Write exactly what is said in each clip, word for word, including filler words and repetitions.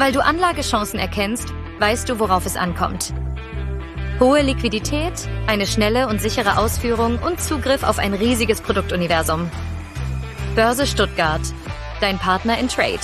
Weil du Anlagechancen erkennst, weißt du, worauf es ankommt. Hohe Liquidität, eine schnelle und sichere Ausführung und Zugriff auf ein riesiges Produktuniversum. Börse Stuttgart, dein Partner in Trade.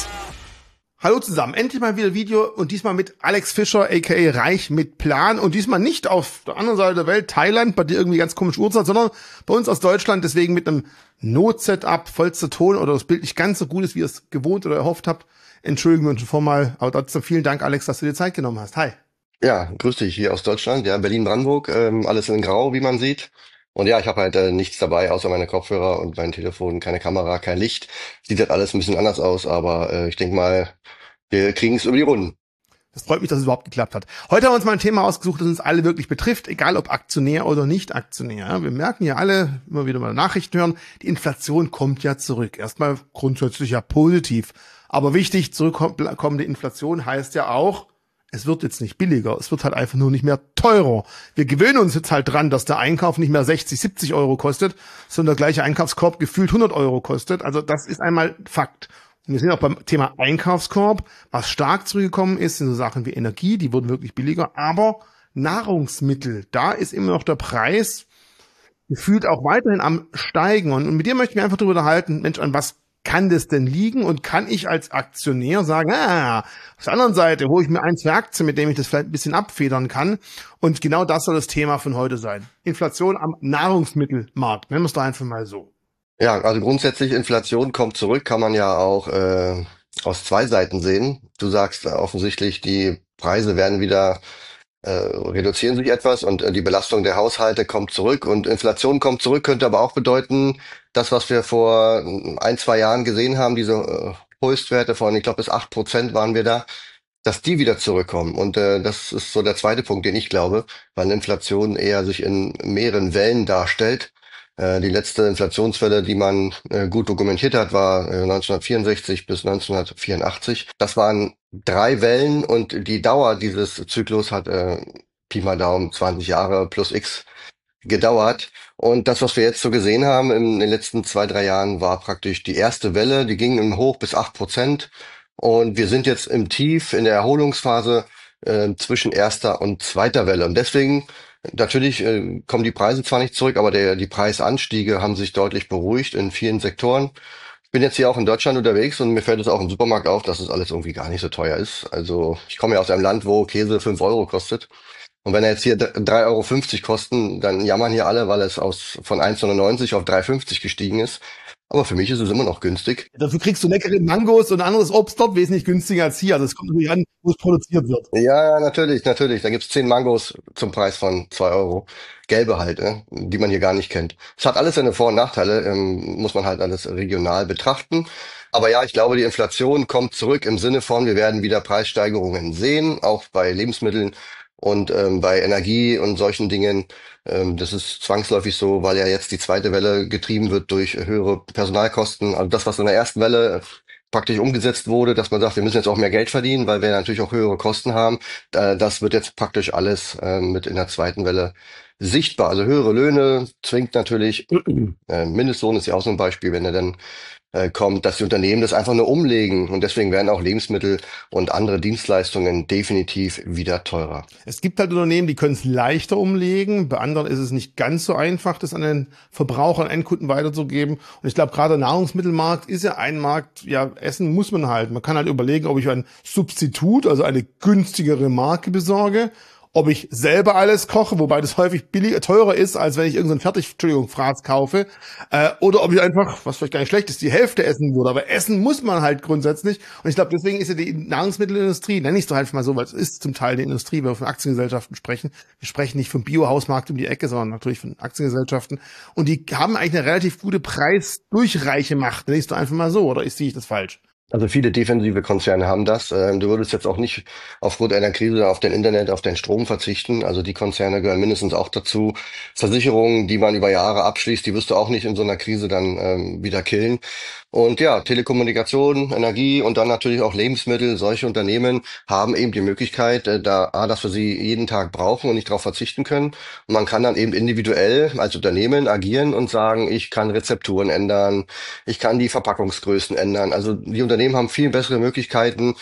Hallo zusammen, endlich mal wieder Video und diesmal mit Alex Fischer, aka Reich mit Plan, und diesmal nicht auf der anderen Seite der Welt, Thailand, bei dir irgendwie ganz komische Uhrzeit, sondern bei uns aus Deutschland, deswegen mit einem Not-Setup, vollster Ton oder das Bild nicht ganz so gut ist, wie ihr es gewohnt oder erhofft habt. Entschuldigen wir uns schon vormal, aber trotzdem vielen Dank, Alex, dass du dir Zeit genommen hast. Hi. Ja, grüß dich hier aus Deutschland, ja, Berlin-Brandenburg, ähm, alles in Grau, wie man sieht. Und ja, ich habe halt äh, nichts dabei, außer meine Kopfhörer und mein Telefon, keine Kamera, kein Licht. Sieht halt alles ein bisschen anders aus, aber äh, ich denke mal, wir kriegen es über die Runden. Das freut mich, dass es überhaupt geklappt hat. Heute haben wir uns mal ein Thema ausgesucht, das uns alle wirklich betrifft, egal ob Aktionär oder nicht Aktionär. Wir merken ja alle, immer wieder mal Nachrichten hören, die Inflation kommt ja zurück. Erstmal grundsätzlich ja positiv. Aber wichtig, zurückkommende Inflation heißt ja auch, es wird jetzt nicht billiger, es wird halt einfach nur nicht mehr teurer. Wir gewöhnen uns jetzt halt dran, dass der Einkauf nicht mehr sechzig, siebzig Euro kostet, sondern der gleiche Einkaufskorb gefühlt hundert Euro kostet. Also das ist einmal Fakt. Und wir sind auch beim Thema Einkaufskorb. Was stark zurückgekommen ist, sind so Sachen wie Energie, die wurden wirklich billiger. Aber Nahrungsmittel, da ist immer noch der Preis gefühlt auch weiterhin am Steigen. Und, und mit dir möchte ich mich einfach darüber unterhalten, Mensch, an was kann das denn liegen? Und kann ich als Aktionär sagen, ah, auf der anderen Seite hole ich mir ein, zwei Aktien, mit denen ich das vielleicht ein bisschen abfedern kann. Und genau das soll das Thema von heute sein. Inflation am Nahrungsmittelmarkt. Nennen wir es doch einfach mal so. Ja, also grundsätzlich Inflation kommt zurück, kann man ja auch äh, aus zwei Seiten sehen. Du sagst äh, offensichtlich, die Preise werden wieder äh, reduzieren sich etwas und äh, die Belastung der Haushalte kommt zurück und Inflation kommt zurück, könnte aber auch bedeuten, das, was wir vor ein, zwei Jahren gesehen haben, diese äh, Höchstwerte von, ich glaube, bis acht Prozent waren wir da, dass die wieder zurückkommen. Und äh, das ist so der zweite Punkt, den ich glaube, weil Inflation eher sich in mehreren Wellen darstellt. Äh, die letzte Inflationswelle, die man äh, gut dokumentiert hat, war äh, neunzehnhundertvierundsechzig bis neunzehnhundertvierundachtzig. Das waren drei Wellen und die Dauer dieses Zyklus hat äh, Pi mal Daumen zwanzig Jahre plus X gedauert. Und das, was wir jetzt so gesehen haben in den letzten zwei, drei Jahren, war praktisch die erste Welle. Die ging im Hoch bis acht Prozent. Und wir sind jetzt im Tief in der Erholungsphase äh, zwischen erster und zweiter Welle. Und deswegen, natürlich äh, kommen die Preise zwar nicht zurück, aber der, die Preisanstiege haben sich deutlich beruhigt in vielen Sektoren. Ich bin jetzt hier auch in Deutschland unterwegs und mir fällt es auch im Supermarkt auf, dass es alles irgendwie gar nicht so teuer ist. Also ich komme ja aus einem Land, wo Käse fünf Euro kostet. Und wenn er jetzt hier drei Euro fünfzig kosten, dann jammern hier alle, weil es aus von eins neunundneunzig auf drei fünfzig gestiegen ist. Aber für mich ist es immer noch günstig. Dafür kriegst du leckere Mangos und anderes Obst dort wesentlich günstiger als hier. Also es kommt natürlich an, wo es produziert wird. Ja, natürlich, natürlich. Da gibt's zehn Mangos zum Preis von zwei Euro. Gelbe halt, ne? Die man hier gar nicht kennt. Es hat alles seine Vor- und Nachteile, ähm, muss man halt alles regional betrachten. Aber ja, ich glaube, die Inflation kommt zurück im Sinne von, wir werden wieder Preissteigerungen sehen, auch bei Lebensmitteln und ähm, bei Energie und solchen Dingen. Ähm, das ist zwangsläufig so, weil ja jetzt die zweite Welle getrieben wird durch höhere Personalkosten. Also das, was in der ersten Welle praktisch umgesetzt wurde, dass man sagt, wir müssen jetzt auch mehr Geld verdienen, weil wir natürlich auch höhere Kosten haben. Äh, das wird jetzt praktisch alles äh, mit in der zweiten Welle sichtbar. Also höhere Löhne zwingt natürlich, äh, Mindestlohn ist ja auch so ein Beispiel, wenn er dann äh, kommt, dass die Unternehmen das einfach nur umlegen und deswegen werden auch Lebensmittel und andere Dienstleistungen definitiv wieder teurer. Es gibt halt Unternehmen, die können es leichter umlegen, bei anderen ist es nicht ganz so einfach, das an den Verbraucher und Endkunden weiterzugeben. Und ich glaube, gerade der Nahrungsmittelmarkt ist ja ein Markt, ja, Essen muss man halt. Man kann halt überlegen, ob ich ein Substitut, also eine günstigere Marke besorge, ob ich selber alles koche, wobei das häufig billiger, teurer ist, als wenn ich irgendein Fertig, Entschuldigung, Fraß kaufe, äh, oder ob ich einfach, was vielleicht gar nicht schlecht ist, die Hälfte essen würde. Aber essen muss man halt grundsätzlich. Und ich glaube, deswegen ist ja die Nahrungsmittelindustrie, nenne ich es doch einfach mal so, weil es ist zum Teil die Industrie, wenn wir von Aktiengesellschaften sprechen. Wir sprechen nicht vom Biohausmarkt um die Ecke, sondern natürlich von Aktiengesellschaften. Und die haben eigentlich eine relativ gute Preisdurchreiche-Macht, nenne ich es doch einfach mal so, oder ist, sehe ich das falsch? Also viele defensive Konzerne haben das. Ähm, Du würdest jetzt auch nicht aufgrund einer Krise auf den Internet, auf den Strom verzichten. Also die Konzerne gehören mindestens auch dazu. Versicherungen, die man über Jahre abschließt, die wirst du auch nicht in so einer Krise dann ähm, wieder killen. Und ja, Telekommunikation, Energie und dann natürlich auch Lebensmittel. Solche Unternehmen haben eben die Möglichkeit, äh, da A, dass wir sie jeden Tag brauchen und nicht darauf verzichten können. Und man kann dann eben individuell als Unternehmen agieren und sagen, ich kann Rezepturen ändern, ich kann die Verpackungsgrößen ändern. Also die Unternehmen haben viel bessere Möglichkeiten,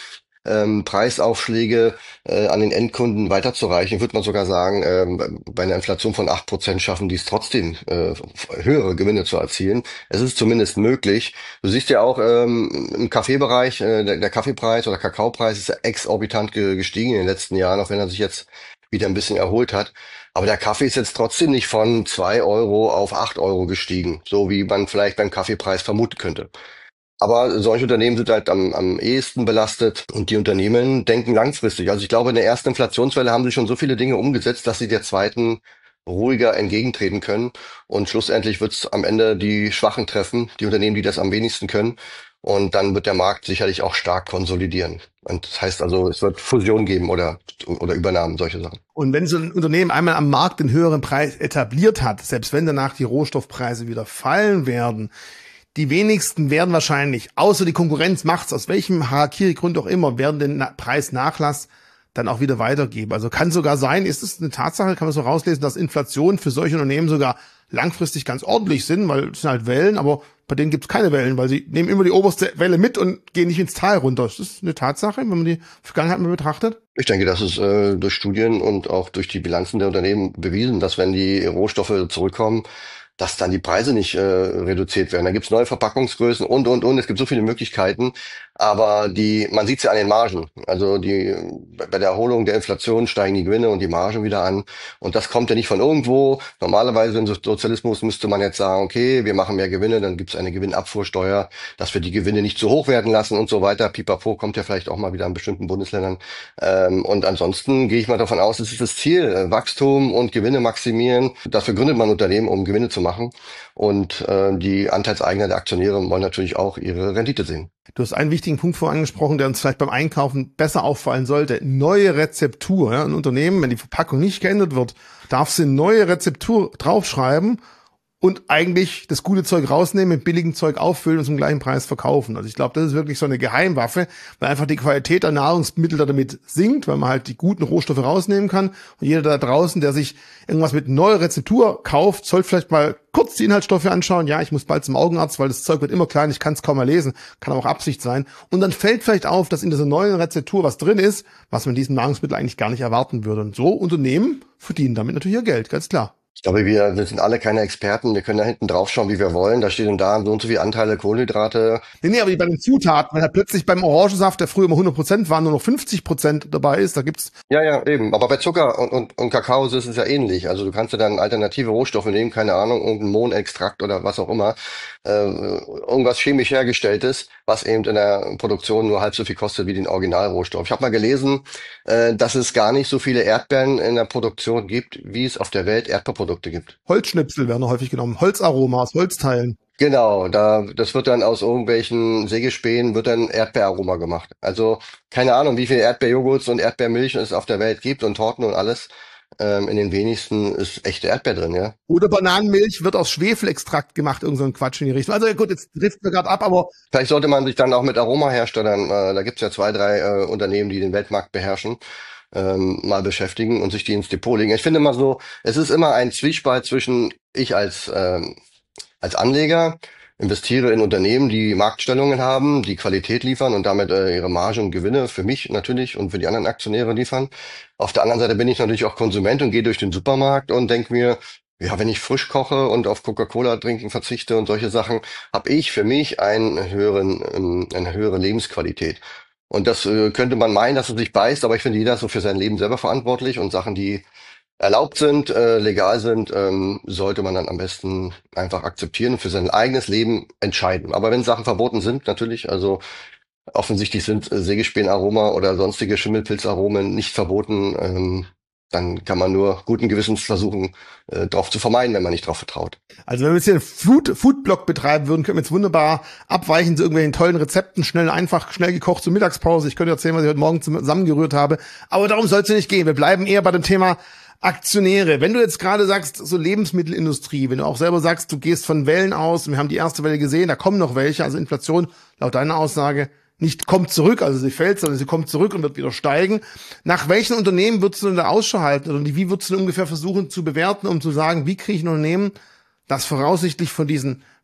ähm, Preisaufschläge äh, an den Endkunden weiterzureichen. Würde man sogar sagen, ähm, bei einer Inflation von acht Prozent schaffen die es trotzdem, äh, höhere Gewinne zu erzielen. Es ist zumindest möglich. Du siehst ja auch ähm, im Kaffeebereich, äh, der, der Kaffeepreis oder Kakaopreis ist ja exorbitant ge gestiegen in den letzten Jahren, auch wenn er sich jetzt wieder ein bisschen erholt hat. Aber der Kaffee ist jetzt trotzdem nicht von zwei Euro auf acht Euro gestiegen, so wie man vielleicht beim Kaffeepreis vermuten könnte. Aber solche Unternehmen sind halt am, am ehesten belastet und die Unternehmen denken langfristig. Also ich glaube, in der ersten Inflationswelle haben sie schon so viele Dinge umgesetzt, dass sie der zweiten ruhiger entgegentreten können. Und schlussendlich wird es am Ende die Schwachen treffen, die Unternehmen, die das am wenigsten können. Und dann wird der Markt sicherlich auch stark konsolidieren. Und das heißt also, es wird Fusion geben oder, oder Übernahmen, solche Sachen. Und wenn so ein Unternehmen einmal am Markt den höheren Preis etabliert hat, selbst wenn danach die Rohstoffpreise wieder fallen werden, die wenigsten werden wahrscheinlich, außer die Konkurrenz macht's, aus welchem Harakiri-Grund auch immer, werden den Preisnachlass dann auch wieder weitergeben. Also kann sogar sein, ist es eine Tatsache, kann man so rauslesen, dass Inflation für solche Unternehmen sogar langfristig ganz ordentlich sind, weil es sind halt Wellen, aber bei denen gibt's keine Wellen, weil sie nehmen immer die oberste Welle mit und gehen nicht ins Tal runter. Ist das eine Tatsache, wenn man die Vergangenheit mal betrachtet? Ich denke, das ist äh, durch Studien und auch durch die Bilanzen der Unternehmen bewiesen, dass wenn die Rohstoffe zurückkommen, dass dann die Preise nicht äh, reduziert werden. Da gibt's neue Verpackungsgrößen und, und, und. Es gibt so viele Möglichkeiten. Aber die, man sieht's ja an den Margen. Also die, bei der Erholung der Inflation steigen die Gewinne und die Margen wieder an. Und das kommt ja nicht von irgendwo. Normalerweise im Sozialismus müsste man jetzt sagen, okay, wir machen mehr Gewinne, dann gibt's eine Gewinnabfuhrsteuer, dass wir die Gewinne nicht zu hoch werden lassen und so weiter. Pipapo kommt ja vielleicht auch mal wieder in bestimmten Bundesländern. Ähm, und ansonsten gehe ich mal davon aus, es ist das Ziel, Wachstum und Gewinne maximieren. Dafür gründet man Unternehmen, um Gewinne zu machen. Und äh, die Anteilseigner der Aktionäre wollen natürlich auch ihre Rendite sehen. Du hast einen wichtigen Punkt vorhin angesprochen, der uns vielleicht beim Einkaufen besser auffallen sollte. Neue Rezeptur. Ja, ein Unternehmen, wenn die Verpackung nicht geändert wird, darf sie eine neue Rezeptur draufschreiben und eigentlich das gute Zeug rausnehmen, mit billigem Zeug auffüllen und zum gleichen Preis verkaufen. Also ich glaube, das ist wirklich so eine Geheimwaffe, weil einfach die Qualität der Nahrungsmittel damit sinkt, weil man halt die guten Rohstoffe rausnehmen kann. Und jeder da draußen, der sich irgendwas mit neuer Rezeptur kauft, sollte vielleicht mal kurz die Inhaltsstoffe anschauen. Ja, ich muss bald zum Augenarzt, weil das Zeug wird immer klein, ich kann es kaum mehr lesen, kann auch Absicht sein. Und dann fällt vielleicht auf, dass in dieser neuen Rezeptur was drin ist, was man in diesem Nahrungsmittel eigentlich gar nicht erwarten würde. Und so Unternehmen verdienen damit natürlich ihr Geld, ganz klar. Ich glaube, wir, wir sind alle keine Experten. Wir können da hinten drauf schauen, wie wir wollen. Da steht und da so und so viele Anteile Kohlenhydrate. Nee, nee, aber bei den Zutaten, wenn halt plötzlich beim Orangensaft, der früher immer hundert Prozent war, nur noch fünfzig Prozent dabei ist, da gibt's... Ja, ja, eben. Aber bei Zucker und, und, und Kakao ist es ja ähnlich. Also du kannst ja dann alternative Rohstoffe nehmen, keine Ahnung, irgendein Mohnextrakt oder was auch immer. Äh, irgendwas chemisch hergestelltes, was eben in der Produktion nur halb so viel kostet wie den Originalrohstoff. Ich habe mal gelesen, äh, dass es gar nicht so viele Erdbeeren in der Produktion gibt, wie es auf der Welt Erdbeerprodukte gibt. Holzschnipsel werden häufig genommen, Holzaroma aus Holzteilen. Genau, da das wird dann aus irgendwelchen Sägespänen wird dann Erdbeeraroma gemacht. Also keine Ahnung, wie viele Erdbeerjoghurts und Erdbeermilch es auf der Welt gibt und Torten und alles. Ähm, in den wenigsten ist echte Erdbeer drin, ja. Oder Bananenmilch wird aus Schwefelextrakt gemacht, irgend so ein Quatsch in die Richtung. Also ja gut, jetzt trifft mir gerade ab, aber... Vielleicht sollte man sich dann auch mit Aromaherstellern, äh, da gibt's ja zwei, drei äh, Unternehmen, die den Weltmarkt beherrschen, ähm, mal beschäftigen und sich die ins Depot legen. Ich finde immer so, es ist immer ein Zwiespalt zwischen ich als ähm, als Anleger investiere in Unternehmen, die Marktstellungen haben, die Qualität liefern und damit äh, ihre Marge und Gewinne für mich natürlich und für die anderen Aktionäre liefern. Auf der anderen Seite bin ich natürlich auch Konsument und gehe durch den Supermarkt und denke mir, ja, wenn ich frisch koche und auf Coca-Cola trinken verzichte und solche Sachen, habe ich für mich einen höheren, ähm, eine höhere Lebensqualität. Und das äh, könnte man meinen, dass es sich beißt, aber ich finde, jeder ist so für sein Leben selber verantwortlich und Sachen, die erlaubt sind, äh, legal sind, ähm, sollte man dann am besten einfach akzeptieren und für sein eigenes Leben entscheiden. Aber wenn Sachen verboten sind, natürlich, also offensichtlich sind äh, Sägespäenaroma oder sonstige Schimmelpilzaromen nicht verboten, ähm, dann kann man nur guten Gewissens versuchen, äh, drauf zu vermeiden, wenn man nicht drauf vertraut. Also wenn wir jetzt hier einen Food, Foodblog betreiben würden, könnten wir jetzt wunderbar abweichen zu irgendwelchen tollen Rezepten, schnell, einfach, schnell gekocht zur Mittagspause. Ich könnte erzählen, was ich heute Morgen zusammengerührt habe. Aber darum soll es ja nicht gehen. Wir bleiben eher bei dem Thema Aktionäre. Wenn du jetzt gerade sagst, so Lebensmittelindustrie, wenn du auch selber sagst, du gehst von Wellen aus, wir haben die erste Welle gesehen, da kommen noch welche, also Inflation, laut deiner Aussage, nicht kommt zurück, also sie fällt, sondern sie kommt zurück und wird wieder steigen. Nach welchen Unternehmen würdest du denn da Ausschau halten? Oder wie würdest du denn ungefähr versuchen zu bewerten, um zu sagen, wie kriege ich ein Unternehmen, das voraussichtlich von diesen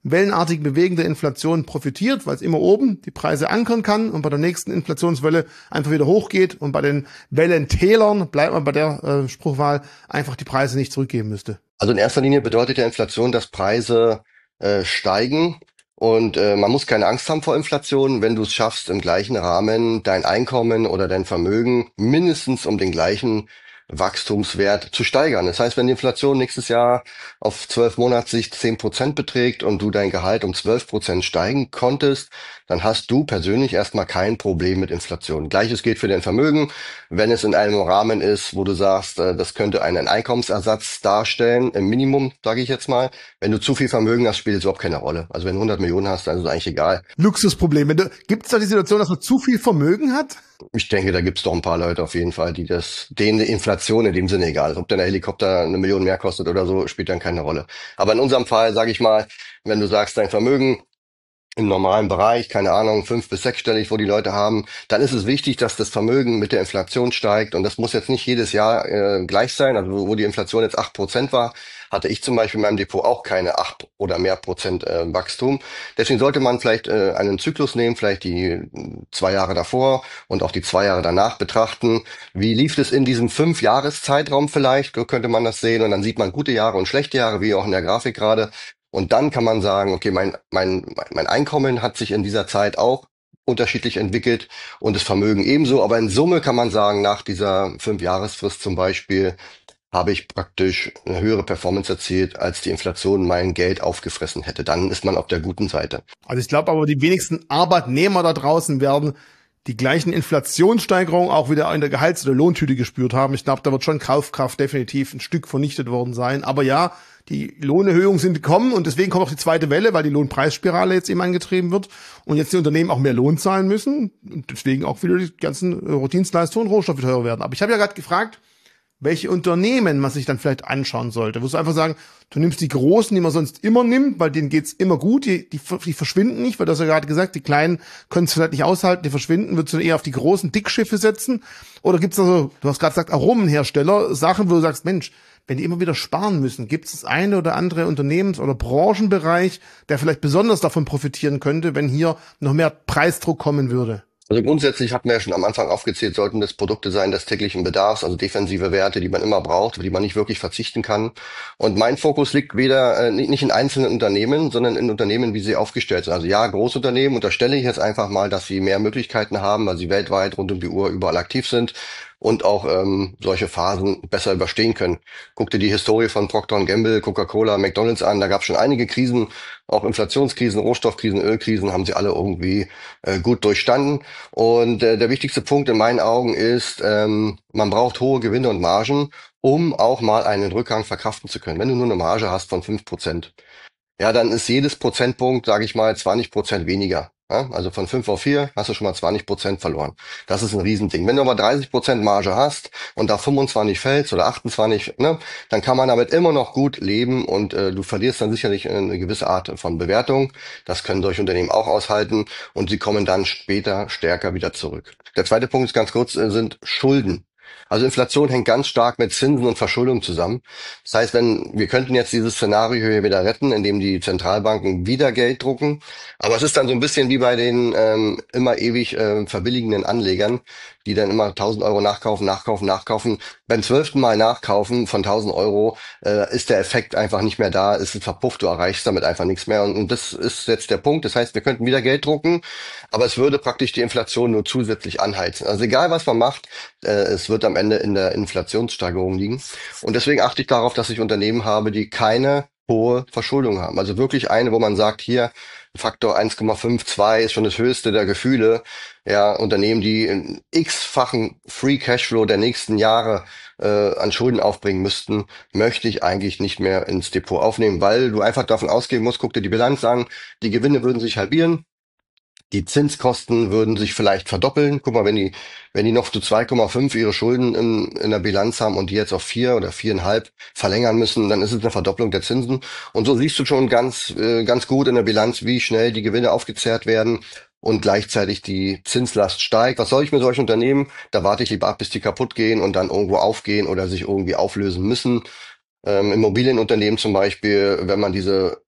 wellenartig bewegende Inflation profitiert, weil es immer oben die Preise ankern kann und bei der nächsten Inflationswelle einfach wieder hochgeht und bei den Wellentälern, bleibt man bei der äh, Spruchwahl, einfach die Preise nicht zurückgeben müsste? Also in erster Linie bedeutet ja Inflation, dass Preise äh, steigen. Und äh, man muss keine Angst haben vor Inflation, wenn du es schaffst, im gleichen Rahmen dein Einkommen oder dein Vermögen mindestens um den gleichen Wachstumswert zu steigern. Das heißt, wenn die Inflation nächstes Jahr auf zwölf Monatssicht zehn Prozent beträgt und du dein Gehalt um zwölf Prozent steigen konntest, dann hast du persönlich erstmal kein Problem mit Inflation. Gleiches gilt für dein Vermögen. Wenn es in einem Rahmen ist, wo du sagst, äh, das könnte einen Einkommensersatz darstellen, im Minimum, sage ich jetzt mal. Wenn du zu viel Vermögen hast, spielt es überhaupt keine Rolle. Also wenn du hundert Millionen hast, dann ist es eigentlich egal. Luxusproblem. Gibt es da die Situation, dass man zu viel Vermögen hat? Ich denke, da gibt's doch ein paar Leute auf jeden Fall, die das, denen die Inflation in dem Sinne egal ist. Ob der Helikopter eine Million mehr kostet oder so, spielt dann keine Rolle. Aber in unserem Fall, sage ich mal, wenn du sagst, dein Vermögen im normalen Bereich, keine Ahnung, fünf- bis sechsstellig, wo die Leute haben, dann ist es wichtig, dass das Vermögen mit der Inflation steigt. Und das muss jetzt nicht jedes Jahr äh, gleich sein. Also wo die Inflation jetzt acht Prozent war, hatte ich zum Beispiel in meinem Depot auch keine acht oder mehr Prozent äh, Wachstum. Deswegen sollte man vielleicht äh, einen Zyklus nehmen, vielleicht die äh, zwei Jahre davor und auch die zwei Jahre danach betrachten. Wie lief es in diesem fünf-Jahres-Zeitraum vielleicht? So könnte man das sehen. Und dann sieht man gute Jahre und schlechte Jahre, wie auch in der Grafik gerade. Und dann kann man sagen, okay, mein, mein, mein Einkommen hat sich in dieser Zeit auch unterschiedlich entwickelt und das Vermögen ebenso. Aber in Summe kann man sagen, nach dieser Fünf-Jahresfrist zum Beispiel habe ich praktisch eine höhere Performance erzielt, als die Inflation mein Geld aufgefressen hätte. Dann ist man auf der guten Seite. Also ich glaube aber, die wenigsten Arbeitnehmer da draußen werden die gleichen Inflationssteigerungen auch wieder in der Gehalts- oder Lohntüte gespürt haben. Ich glaube, da wird schon Kaufkraft definitiv ein Stück vernichtet worden sein. Aber ja, die Lohnerhöhungen sind gekommen und deswegen kommt auch die zweite Welle, weil die Lohnpreisspirale jetzt eben angetrieben wird und jetzt die Unternehmen auch mehr Lohn zahlen müssen und deswegen auch wieder die ganzen Dienstleistungen und Rohstoffe teurer werden. Aber ich habe ja gerade gefragt, welche Unternehmen man sich dann vielleicht anschauen sollte. Du musst einfach sagen, du nimmst die Großen, die man sonst immer nimmt, weil denen geht's immer gut, die, die, die verschwinden nicht, weil du hast ja gerade gesagt, die Kleinen können es vielleicht nicht aushalten, die verschwinden, würdest du eher auf die großen Dickschiffe setzen? Oder gibt's da so, du hast gerade gesagt, Aromenhersteller, Sachen, wo du sagst, Mensch, wenn die immer wieder sparen müssen, gibt es das eine oder andere Unternehmens- oder Branchenbereich, der vielleicht besonders davon profitieren könnte, wenn hier noch mehr Preisdruck kommen würde? Also grundsätzlich hatten wir ja schon am Anfang aufgezählt, sollten das Produkte sein des täglichen Bedarfs, also defensive Werte, die man immer braucht, auf die man nicht wirklich verzichten kann. Und mein Fokus liegt weder äh, nicht in einzelnen Unternehmen, sondern in Unternehmen, wie sie aufgestellt sind. Also ja, Großunternehmen, unterstelle ich jetzt einfach mal, dass sie mehr Möglichkeiten haben, weil sie weltweit rund um die Uhr überall aktiv sind und auch ähm, solche Phasen besser überstehen können. Guck dir die Historie von Procter und Gamble, Coca-Cola, McDonald's an, da gab es schon einige Krisen, auch Inflationskrisen, Rohstoffkrisen, Ölkrisen, haben sie alle irgendwie äh, gut durchstanden. Und äh, der wichtigste Punkt in meinen Augen ist, ähm, man braucht hohe Gewinne und Margen, um auch mal einen Rückgang verkraften zu können. Wenn du nur eine Marge hast von fünf Prozent, ja, dann ist jedes Prozentpunkt, sage ich mal, zwanzig Prozent weniger. Ja, also von fünf auf vier hast du schon mal zwanzig Prozent verloren. Das ist ein Riesending. Wenn du aber dreißig Prozent Marge hast und da fünfundzwanzig fällst oder achtundzwanzig, ne, dann kann man damit immer noch gut leben und äh, du verlierst dann sicherlich eine gewisse Art von Bewertung. Das können solche Unternehmen auch aushalten und sie kommen dann später stärker wieder zurück. Der zweite Punkt ist ganz kurz, äh, sind Schulden. Also Inflation hängt ganz stark mit Zinsen und Verschuldung zusammen. Das heißt, wenn wir könnten jetzt dieses Szenario hier wieder retten, indem die Zentralbanken wieder Geld drucken. Aber es ist dann so ein bisschen wie bei den ähm, immer ewig äh, verbilligenden Anlegern, die dann immer tausend Euro nachkaufen, nachkaufen, nachkaufen. Beim zwölften Mal nachkaufen von tausend Euro äh, ist der Effekt einfach nicht mehr da, es ist verpufft, du erreichst damit einfach nichts mehr. Und, und das ist jetzt der Punkt. Das heißt, wir könnten wieder Geld drucken, aber es würde praktisch die Inflation nur zusätzlich anheizen. Also egal, was man macht, äh, es wird am Ende in der Inflationssteigerung liegen. Und deswegen achte ich darauf, dass ich Unternehmen habe, die keine hohe Verschuldung haben. Also wirklich eine, wo man sagt, hier Faktor eins Komma fünf zwei ist schon das höchste der Gefühle. Ja, Unternehmen, die einen x-fachen Free Cashflow der nächsten Jahre äh, an Schulden aufbringen müssten, möchte ich eigentlich nicht mehr ins Depot aufnehmen, weil du einfach davon ausgehen musst, guck dir die Bilanz an, die Gewinne würden sich halbieren. Die Zinskosten würden sich vielleicht verdoppeln. Guck mal, wenn die, wenn die noch zu zwei Komma fünf ihre Schulden in, in der Bilanz haben und die jetzt auf vier oder viereinhalb verlängern müssen, dann ist es eine Verdopplung der Zinsen. Und so siehst du schon ganz, äh, ganz gut in der Bilanz, wie schnell die Gewinne aufgezehrt werden und gleichzeitig die Zinslast steigt. Was soll ich mit solchen Unternehmen? Da warte ich lieber ab, bis die kaputt gehen und dann irgendwo aufgehen oder sich irgendwie auflösen müssen. Ähm, Immobilienunternehmen zum Beispiel, wenn man diese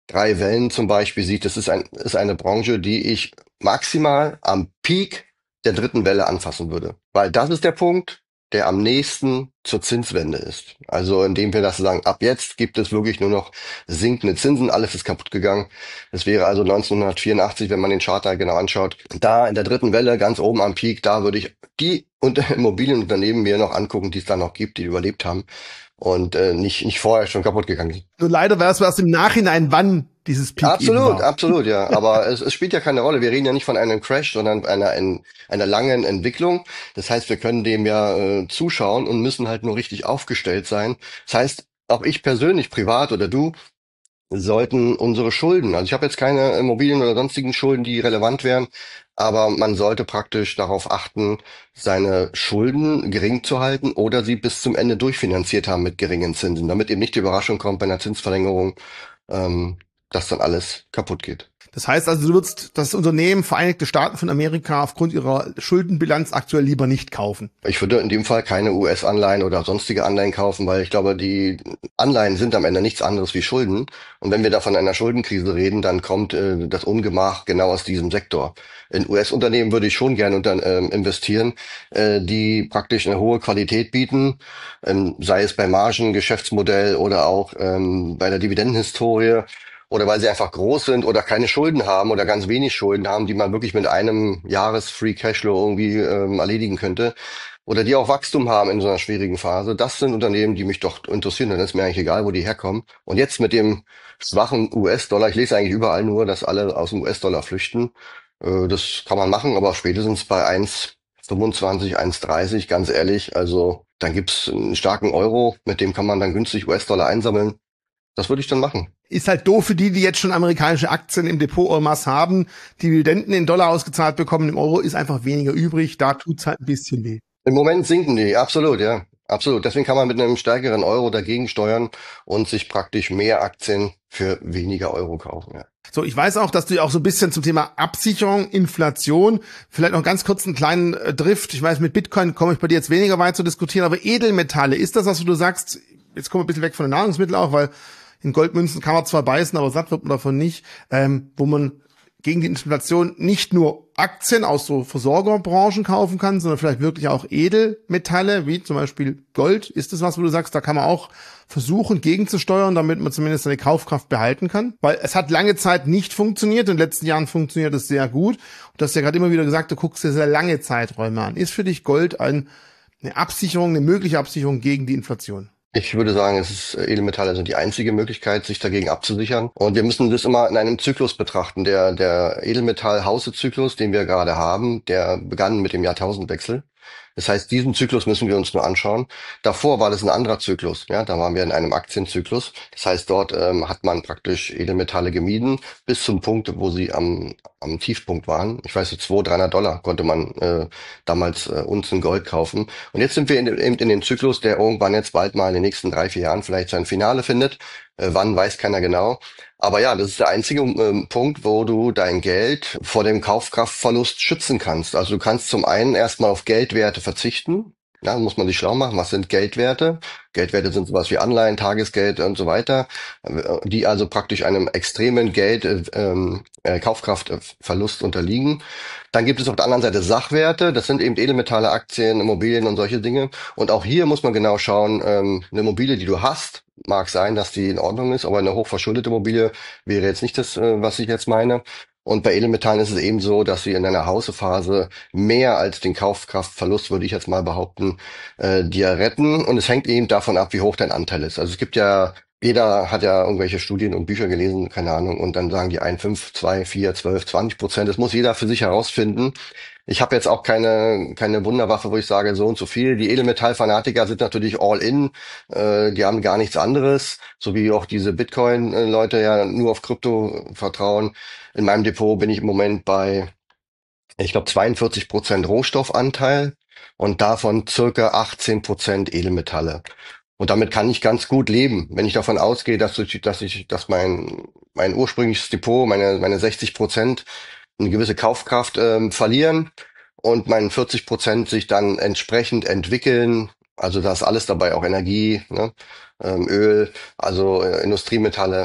drei Wellen zum Beispiel sieht, das ist ein, ist eine Branche, die ich maximal am Peak der dritten Welle anfassen würde. Weil das ist der Punkt, der am nächsten zur Zinswende ist. Also indem wir das sagen, ab jetzt gibt es wirklich nur noch sinkende Zinsen, alles ist kaputt gegangen. Das wäre also neunzehnhundertvierundachtzig, wenn man den Chart da genau anschaut. Da in der dritten Welle, ganz oben am Peak, da würde ich die und Immobilienunternehmen mir noch angucken, die es da noch gibt, die überlebt haben und äh, nicht nicht vorher schon kaputt gegangen sind. Nur leider wäre es erst im Nachhinein, wann dieses Peak Absolut, war. absolut, ja. Aber es, es spielt ja keine Rolle. Wir reden ja nicht von einem Crash, sondern einer, einer, einer langen Entwicklung. Das heißt, wir können dem ja äh, zuschauen und müssen halt nur richtig aufgestellt sein. Das heißt, auch ich persönlich, privat oder du, sollten unsere Schulden, also ich habe jetzt keine Immobilien oder sonstigen Schulden, die relevant wären, aber man sollte praktisch darauf achten, seine Schulden gering zu halten oder sie bis zum Ende durchfinanziert haben mit geringen Zinsen, damit eben nicht die Überraschung kommt bei einer Zinsverlängerung, ähm, dass dann alles kaputt geht. Das heißt also, du würdest das Unternehmen Vereinigte Staaten von Amerika aufgrund ihrer Schuldenbilanz aktuell lieber nicht kaufen. Ich würde in dem Fall keine U S-Anleihen oder sonstige Anleihen kaufen, weil ich glaube, die Anleihen sind am Ende nichts anderes wie Schulden. Und wenn wir da von einer Schuldenkrise reden, dann kommt äh, das Ungemach genau aus diesem Sektor. In U S-Unternehmen würde ich schon gerne unter, äh, investieren, äh, die praktisch eine hohe Qualität bieten, ähm, sei es bei Margen, Geschäftsmodell oder auch ähm, bei der Dividendenhistorie. Oder weil sie einfach groß sind oder keine Schulden haben oder ganz wenig Schulden haben, die man wirklich mit einem Jahres-Free Cashflow irgendwie ähm, erledigen könnte. Oder die auch Wachstum haben in so einer schwierigen Phase. Das sind Unternehmen, die mich doch interessieren. Dann ist mir eigentlich egal, wo die herkommen. Und jetzt mit dem schwachen U S-Dollar, ich lese eigentlich überall nur, dass alle aus dem U S-Dollar flüchten. Äh, das kann man machen, aber spätestens bei eins Komma fünfundzwanzig, eins Komma dreißig, ganz ehrlich, also dann gibt's einen starken Euro, mit dem kann man dann günstig U S-Dollar einsammeln. Das würde ich dann machen. Ist halt doof für die, die jetzt schon amerikanische Aktien im Depot en masse haben, Dividenden in Dollar ausgezahlt bekommen, im Euro ist einfach weniger übrig, da tut's halt ein bisschen weh. Im Moment sinken die, absolut, ja. Absolut. Deswegen kann man mit einem stärkeren Euro dagegen steuern und sich praktisch mehr Aktien für weniger Euro kaufen, ja. So, ich weiß auch, dass du ja auch so ein bisschen zum Thema Absicherung, Inflation, vielleicht noch ganz kurz einen kleinen äh, Drift. Ich weiß, mit Bitcoin komme ich bei dir jetzt weniger weit zu diskutieren, aber Edelmetalle, ist das, was du sagst, jetzt kommen wir ein bisschen weg von den Nahrungsmitteln auch, weil in Goldmünzen kann man zwar beißen, aber satt wird man davon nicht, ähm, wo man gegen die Inflation nicht nur Aktien aus so Versorgerbranchen kaufen kann, sondern vielleicht wirklich auch Edelmetalle, wie zum Beispiel Gold. Ist das was, wo du sagst, da kann man auch versuchen, gegenzusteuern, damit man zumindest seine Kaufkraft behalten kann? Weil es hat lange Zeit nicht funktioniert. In den letzten Jahren funktioniert es sehr gut. Und du hast ja gerade immer wieder gesagt, du guckst dir sehr lange Zeiträume an. Ist für dich Gold ein, eine Absicherung, eine mögliche Absicherung gegen die Inflation? Ich würde sagen, es ist, Edelmetalle sind die einzige Möglichkeit, sich dagegen abzusichern. Und wir müssen das immer in einem Zyklus betrachten. Der, der Edelmetall-Hause-Zyklus, den wir gerade haben, der begann mit dem Jahrtausendwechsel. Das heißt, diesen Zyklus müssen wir uns nur anschauen. Davor war das ein anderer Zyklus. Ja, da waren wir in einem Aktienzyklus. Das heißt, dort ähm, hat man praktisch Edelmetalle gemieden bis zum Punkt, wo sie am, am Tiefpunkt waren. Ich weiß, so zweihundert, dreihundert Dollar konnte man äh, damals äh, Unzen Gold kaufen. Und jetzt sind wir in, in, in dem Zyklus, der irgendwann jetzt bald mal in den nächsten drei, vier Jahren vielleicht sein Finale findet. Äh, wann, weiß keiner genau. Aber ja, das ist der einzige äh, Punkt, wo du dein Geld vor dem Kaufkraftverlust schützen kannst. Also du kannst zum einen erstmal auf Geldwerte verzichten. Ja, muss man sich schlau machen. Was sind Geldwerte? Geldwerte sind sowas wie Anleihen, Tagesgeld und so weiter, die also praktisch einem extremen Geld ähm, äh, Kaufkraftverlust unterliegen. Dann gibt es auf der anderen Seite Sachwerte. Das sind eben Edelmetalle, Aktien, Immobilien und solche Dinge. Und auch hier muss man genau schauen, ähm, eine Immobilie, die du hast, mag sein, dass die in Ordnung ist, aber eine hochverschuldete Immobilie wäre jetzt nicht das, äh, was ich jetzt meine. Und bei Edelmetallen ist es eben so, dass sie in einer Hausephase mehr als den Kaufkraftverlust, würde ich jetzt mal behaupten, äh, dir retten. Und es hängt eben davon ab, wie hoch dein Anteil ist. Also es gibt ja, jeder hat ja irgendwelche Studien und Bücher gelesen, keine Ahnung, und dann sagen die ein, fünf, zwei, vier, zwölf, zwanzig Prozent. Das muss jeder für sich herausfinden. Ich habe jetzt auch keine keine Wunderwaffe, wo ich sage, so und so viel. Die Edelmetallfanatiker sind natürlich all in. Äh, die haben gar nichts anderes. So wie auch diese Bitcoin-Leute ja nur auf Krypto vertrauen. In meinem Depot bin ich im Moment bei, ich glaube, zweiundvierzig Prozent Rohstoffanteil und davon circa achtzehn Prozent Edelmetalle. Und damit kann ich ganz gut leben, wenn ich davon ausgehe, dass ich, dass ich, dass mein mein ursprüngliches Depot, meine meine sechzig Prozent eine gewisse Kaufkraft ähm, verlieren und meinen vierzig Prozent sich dann entsprechend entwickeln. Also da ist alles dabei, auch Energie, ne? ähm, Öl, also äh, Industriemetalle.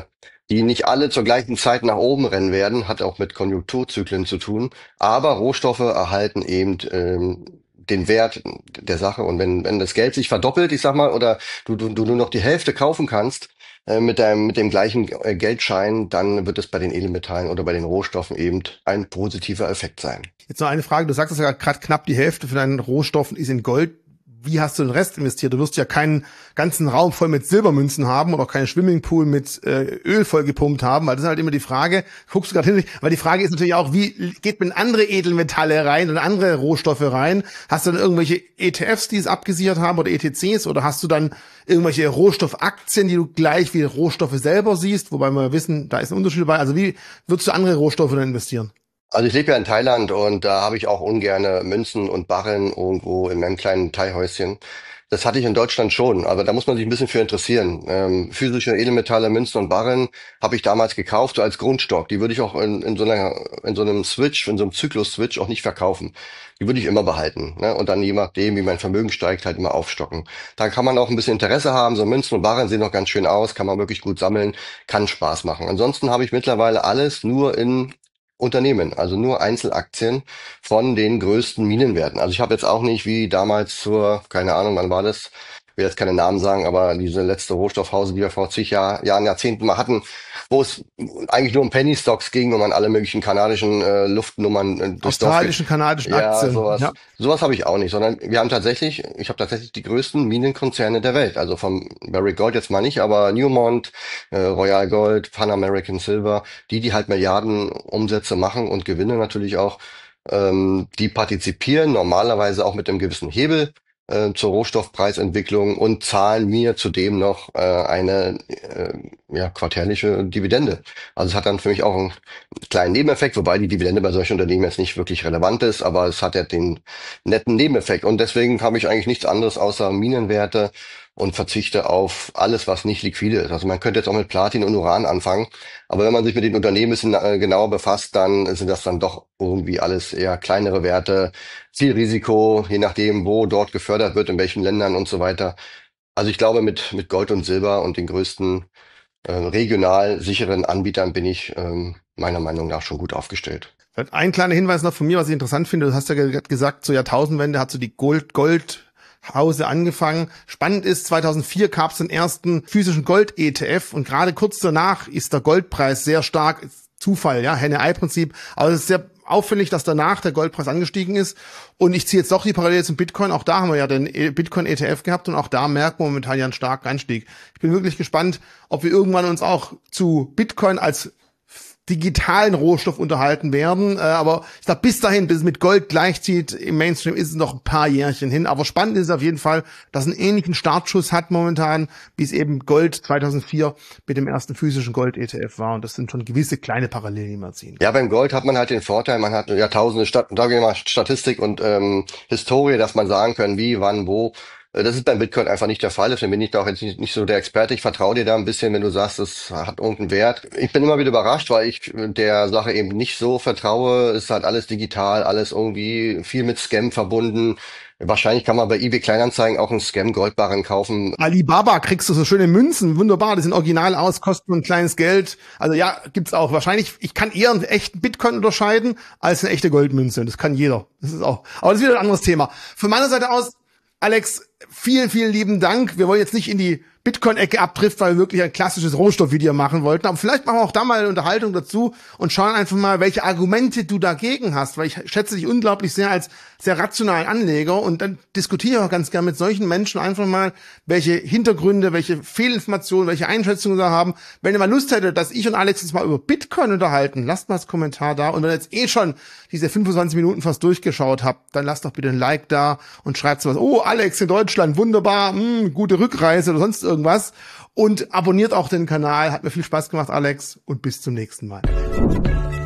die nicht alle zur gleichen Zeit nach oben rennen werden, hat auch mit Konjunkturzyklen zu tun. Aber Rohstoffe erhalten eben ähm, den Wert der Sache. Und wenn, wenn das Geld sich verdoppelt, ich sag mal, oder du, du, du nur noch die Hälfte kaufen kannst äh, mit deinem, mit dem gleichen äh, Geldschein, dann wird es bei den Edelmetallen oder bei den Rohstoffen eben ein positiver Effekt sein. Jetzt noch eine Frage. Du sagst es ja gerade, knapp die Hälfte von deinen Rohstoffen ist in Gold. Wie hast du den Rest investiert? Du wirst ja keinen ganzen Raum voll mit Silbermünzen haben oder keinen Swimmingpool mit äh, Öl voll gepumpt haben, weil das ist halt immer die Frage, guckst du gerade hin, weil die Frage ist natürlich auch, wie geht man in andere Edelmetalle rein und andere Rohstoffe rein? Hast du dann irgendwelche E T Fs, die es abgesichert haben oder E T Cs oder hast du dann irgendwelche Rohstoffaktien, die du gleich wie Rohstoffe selber siehst, wobei wir wissen, da ist ein Unterschied dabei. Also wie würdest du andere Rohstoffe dann investieren? Also ich lebe ja in Thailand und da habe ich auch ungerne Münzen und Barren irgendwo in meinem kleinen Thai-Häuschen. Das hatte ich in Deutschland schon, aber da muss man sich ein bisschen für interessieren. Ähm, physische Edelmetalle, Münzen und Barren habe ich damals gekauft, so als Grundstock. Die würde ich auch in, in so einer, in so einem Switch, in so einem Zyklus-Switch auch nicht verkaufen. Die würde ich immer behalten, ne? Und dann je nachdem, wie mein Vermögen steigt, halt immer aufstocken. Da kann man auch ein bisschen Interesse haben. So Münzen und Barren sehen noch ganz schön aus, kann man wirklich gut sammeln, kann Spaß machen. Ansonsten habe ich mittlerweile alles nur in Unternehmen, also nur Einzelaktien von den größten Minenwerten. Also ich habe jetzt auch nicht wie damals zur, keine Ahnung, wann war das? Ich will jetzt keine Namen sagen, aber diese letzte Rohstoffhause, die wir vor zig Jahr, Jahren, Jahrzehnten mal hatten, wo es eigentlich nur um Penny Stocks ging, wo man alle möglichen kanadischen äh, Luftnummern äh, durchs Dorf Australischen, kanadischen ja, Aktien. sowas. Ja. Sowas habe ich auch nicht, sondern wir haben tatsächlich, ich habe tatsächlich die größten Minenkonzerne der Welt. Also vom Barrick Gold jetzt mal nicht, aber Newmont, äh, Royal Gold, Pan American Silver, die, die halt Milliarden Umsätze machen und Gewinne natürlich auch, ähm, die partizipieren normalerweise auch mit einem gewissen Hebel äh, zur Rohstoffpreisentwicklung und zahlen mir zudem noch äh, eine äh, ja, quartärliche Dividende. Also es hat dann für mich auch einen kleinen Nebeneffekt, wobei die Dividende bei solchen Unternehmen jetzt nicht wirklich relevant ist, aber es hat ja den netten Nebeneffekt. Und deswegen habe ich eigentlich nichts anderes außer Minenwerte und verzichte auf alles, was nicht liquide ist. Also man könnte jetzt auch mit Platin und Uran anfangen, aber wenn man sich mit den Unternehmen ein bisschen äh, genauer befasst, dann sind das dann doch irgendwie alles eher kleinere Werte, viel Risiko, je nachdem, wo dort gefördert wird, in welchen Ländern und so weiter. Also ich glaube, mit mit Gold und Silber und den größten äh, regional sicheren Anbietern bin ich ähm, meiner Meinung nach schon gut aufgestellt. Ein kleiner Hinweis noch von mir, was ich interessant finde. Du hast ja gerade gesagt, zur Jahrtausendwende hat so die Gold, Gold Hause angefangen. Spannend ist, zweitausendvier gab es den ersten physischen Gold-E T F und gerade kurz danach ist der Goldpreis sehr stark, Zufall, ja, Henne-Ei-Prinzip, aber es ist sehr auffällig, dass danach der Goldpreis angestiegen ist und ich ziehe jetzt doch die Parallele zum Bitcoin, auch da haben wir ja den Bitcoin-E T F gehabt und auch da merkt man momentan ja einen starken Anstieg. Ich bin wirklich gespannt, ob wir irgendwann uns auch zu Bitcoin als digitalen Rohstoff unterhalten werden, äh, aber ich glaube, bis dahin, bis es mit Gold gleichzieht im Mainstream, ist es noch ein paar Jährchen hin, aber spannend ist es auf jeden Fall, dass es einen ähnlichen Startschuss hat momentan, wie es eben Gold zweitausendvier mit dem ersten physischen Gold-E T F war und das sind schon gewisse kleine Parallelen, die man ziehen kann. Ja, beim Gold hat man halt den Vorteil, man hat Jahrtausende Stat sagen wir mal, Statistik und ähm, Historie, dass man sagen kann, wie, wann, wo. Das ist beim Bitcoin einfach nicht der Fall. Deswegen bin ich da auch jetzt nicht, nicht so der Experte. Ich vertraue dir da ein bisschen, wenn du sagst, es hat irgendeinen Wert. Ich bin immer wieder überrascht, weil ich der Sache eben nicht so vertraue. Es ist halt alles digital, alles irgendwie viel mit Scam verbunden. Wahrscheinlich kann man bei eBay Kleinanzeigen auch einen Scam-Goldbarren kaufen. Alibaba kriegst du so schöne Münzen, wunderbar, die sind original aus, kosten ein kleines Geld. Also ja, gibt's auch. Wahrscheinlich, ich kann eher einen echten Bitcoin unterscheiden als eine echte Goldmünze. Das kann jeder. Das ist auch, aber das ist wieder ein anderes Thema. Von meiner Seite aus, Alex, vielen, vielen lieben Dank. Wir wollen jetzt nicht in die Bitcoin-Ecke abtrifft, weil wir wirklich ein klassisches Rohstoffvideo machen wollten. Aber vielleicht machen wir auch da mal eine Unterhaltung dazu und schauen einfach mal, welche Argumente du dagegen hast, weil ich schätze dich unglaublich sehr als sehr rationalen Anleger und dann diskutiere ich auch ganz gern mit solchen Menschen einfach mal, welche Hintergründe, welche Fehlinformationen, welche Einschätzungen da haben. Wenn ihr mal Lust hättet, dass ich und Alex uns mal über Bitcoin unterhalten, lasst mal das Kommentar da. Und wenn ihr jetzt eh schon diese fünfundzwanzig Minuten fast durchgeschaut habt, dann lasst doch bitte ein Like da und schreibt sowas. Oh, Alex in Deutschland, wunderbar, mh, gute Rückreise oder sonst irgendwas. Und abonniert auch den Kanal. Hat mir viel Spaß gemacht, Alex. Und bis zum nächsten Mal.